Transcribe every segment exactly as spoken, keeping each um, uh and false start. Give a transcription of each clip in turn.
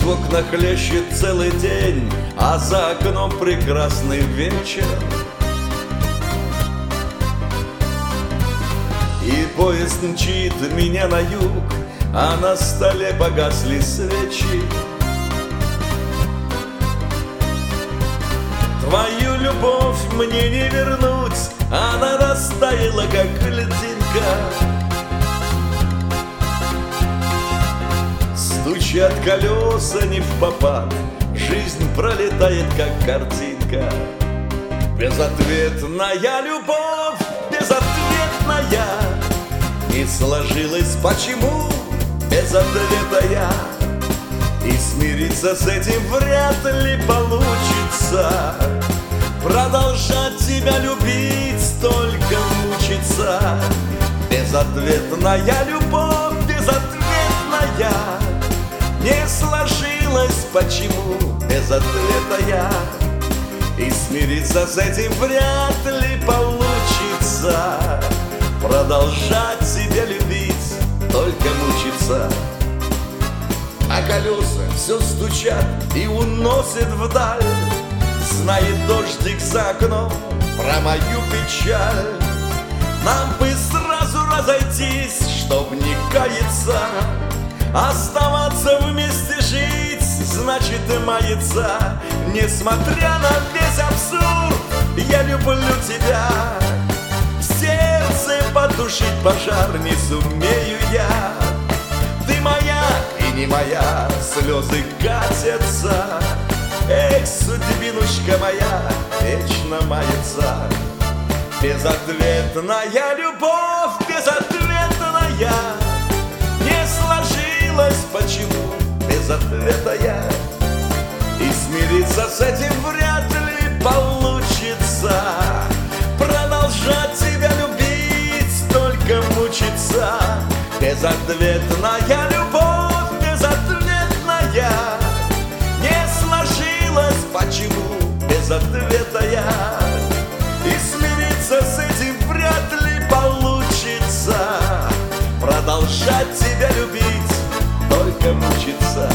в окнах хлещет целый день, а за окном прекрасный вечер. И поезд мчит меня на юг, а на столе погасли свечи. Твою любовь мне не вернуть, она растаяла, как льдинка. Стучат колеса не впопад, жизнь пролетает, как картинка. Безответная любовь, безответная, не сложилась почему без ответа я. И смириться с этим вряд ли получится. Продолжать тебя любить, только мучиться. Безответная любовь, безответная, не сложилась почему без ответа я. И смириться с этим вряд ли получится. Продолжать тебя любить, только мучиться. А колеса все стучат и уносят вдаль. Знает дождик за окном про мою печаль. Нам бы сразу разойтись, чтоб не каяться. Оставаться вместе жить, значит и маяться. Несмотря на весь абсурд, я люблю тебя. В сердце потушить пожар не сумею я. Ты моя и не моя, слезы катятся. Эх, судьбинушка моя, вечно мается. Безответная любовь, безответная, не сложилась почему без ответа я. И смириться с этим вряд ли получится. Продолжать тебя любить, только мучиться. Безответная любовь, безответная, не сложилась почему без ответа я. И смириться с этим вряд ли получится. Продолжать тебя любить, только мучиться.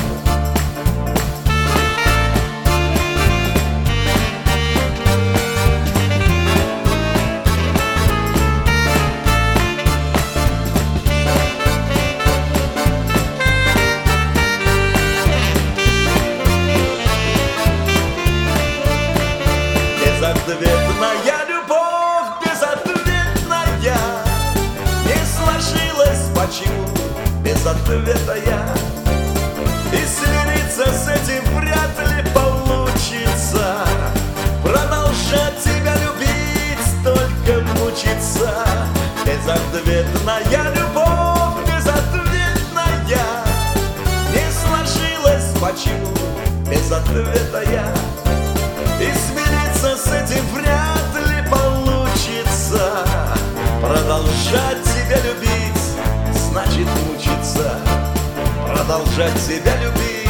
Безответная любовь, безответная, не сложилась почему без ответа я. И смириться с этим вряд ли получится. Продолжать тебя любить, только мучиться. Безответная любовь, безответная, не сложилась почему без ответа я. И смириться с этим вряд ли получится. Продолжать тебя любить, значит мучиться. Продолжать тебя любить.